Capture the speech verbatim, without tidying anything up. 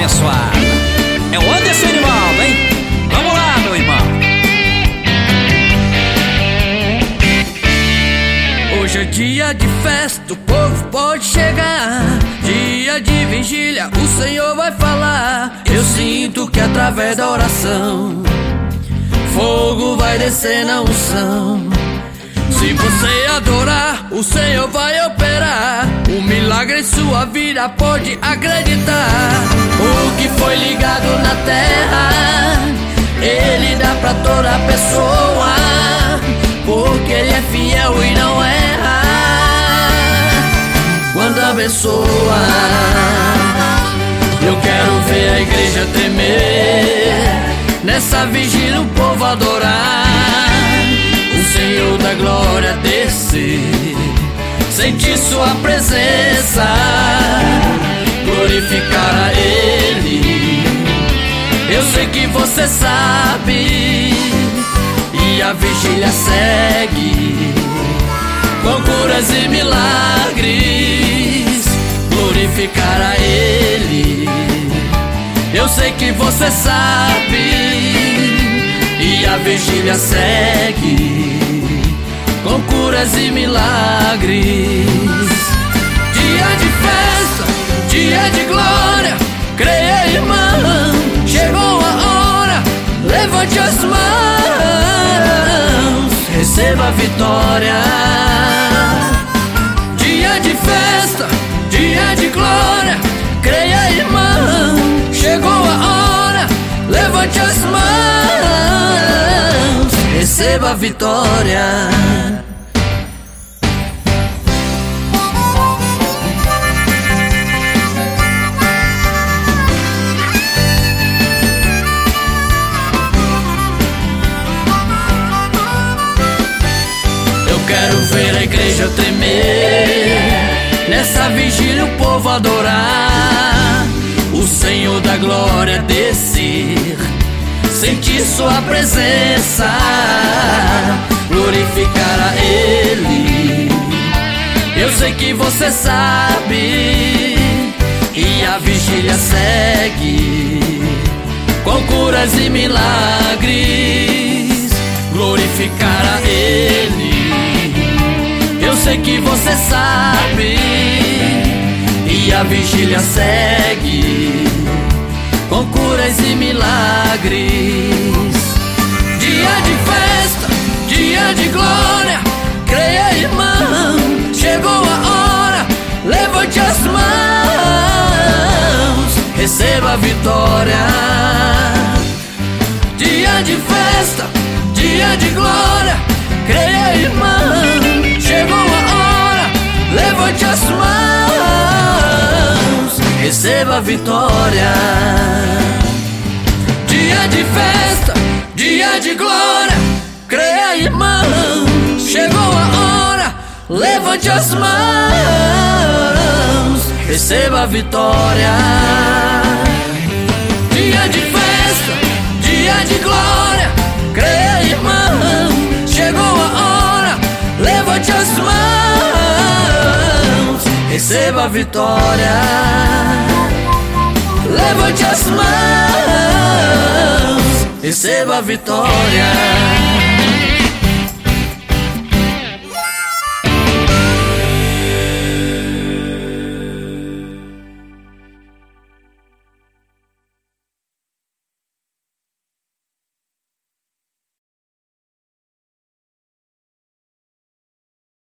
abençoada. É o Anderson Nivaldo, hein? Vamos lá, meu irmão. Hoje é dia de festa, o povo pode chegar. Dia de vigília, o Senhor vai falar. Eu sinto que através da oração fogo vai descer na unção. Se você adorar, o Senhor vai operar. O milagre em sua vida pode acreditar. O que foi ligado na terra, Ele dá pra toda pessoa, porque Ele é fiel e não erra quando abençoa. Eu quero ver a igreja tremer, nessa vigília o povo adorar, o Senhor da glória descer, sentir sua presença, glorificar a Ele. Eu sei que você sabe, e a vigília segue, com curas e milagres, glorificar a Ele. Eu sei que você sabe, e a vigília segue, com curas e milagres. Dia de festa, dia de glória, creia, irmão, chegou a hora, levante as mãos, receba a vitória. Dia de festa, dia de glória, creia, irmão, chegou a hora, levante as mãos, receba a vitória. Quero ver a igreja tremer, nessa vigília o povo adorar, o Senhor da glória descer, sentir sua presença, glorificar a Ele. Eu sei que você sabe, e a vigília segue, com curas e milagres, glorificar a Ele. Eu sei que você sabe, e a vigília segue, com curas e milagres. Dia de festa, dia de glória, creia, irmão, chegou a hora, levante as mãos, receba a vitória. Dia de festa, dia de glória, creia, irmão, chegou a hora, levante as mãos, receba a vitória. Dia de festa, dia de glória, creia, irmão, chegou a hora, levante as mãos, receba a vitória. Dia de festa, dia de glória, creia, irmão, chegou a hora, levante as mãos, receba a vitória. Levante as mãos, receba a vitória.